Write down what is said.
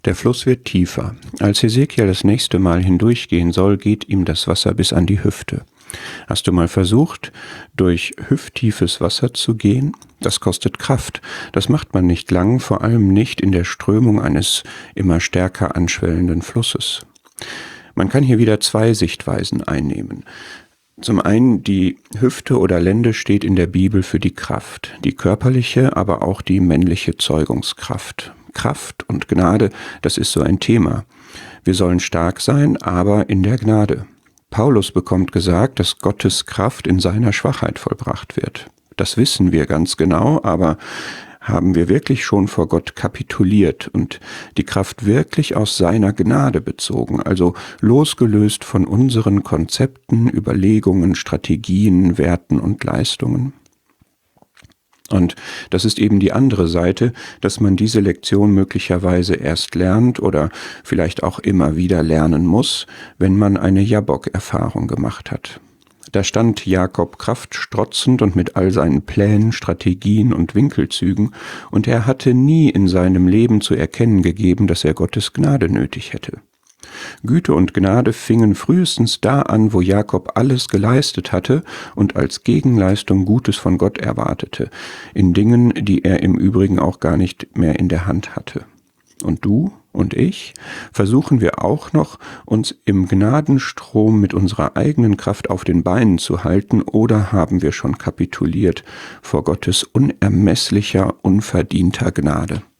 Der Fluss wird tiefer. Als Hesekiel das nächste Mal hindurchgehen soll, geht ihm das Wasser bis an die Hüfte. Hast du mal versucht, durch hüfttiefes Wasser zu gehen? Das kostet Kraft. Das macht man nicht lang, vor allem nicht in der Strömung eines immer stärker anschwellenden Flusses. Man kann hier wieder zwei Sichtweisen einnehmen. Zum einen, die Hüfte oder Lende steht in der Bibel für die Kraft, die körperliche, aber auch die männliche Zeugungskraft. Kraft und Gnade, das ist so ein Thema. Wir sollen stark sein, aber in der Gnade. Paulus bekommt gesagt, dass Gottes Kraft in seiner Schwachheit vollbracht wird. Das wissen wir ganz genau, aber haben wir wirklich schon vor Gott kapituliert und die Kraft wirklich aus seiner Gnade bezogen, also losgelöst von unseren Konzepten, Überlegungen, Strategien, Werten und Leistungen? Und das ist eben die andere Seite, dass man diese Lektion möglicherweise erst lernt oder vielleicht auch immer wieder lernen muss, wenn man eine Jabbok-Erfahrung gemacht hat. Da stand Jakob kraftstrotzend und mit all seinen Plänen, Strategien und Winkelzügen, und er hatte nie in seinem Leben zu erkennen gegeben, dass er Gottes Gnade nötig hätte. Güte und Gnade fingen frühestens da an, wo Jakob alles geleistet hatte und als Gegenleistung Gutes von Gott erwartete, in Dingen, die er im Übrigen auch gar nicht mehr in der Hand hatte. Und du und ich, versuchen wir auch noch, uns im Gnadenstrom mit unserer eigenen Kraft auf den Beinen zu halten, oder haben wir schon kapituliert vor Gottes unermesslicher, unverdienter Gnade?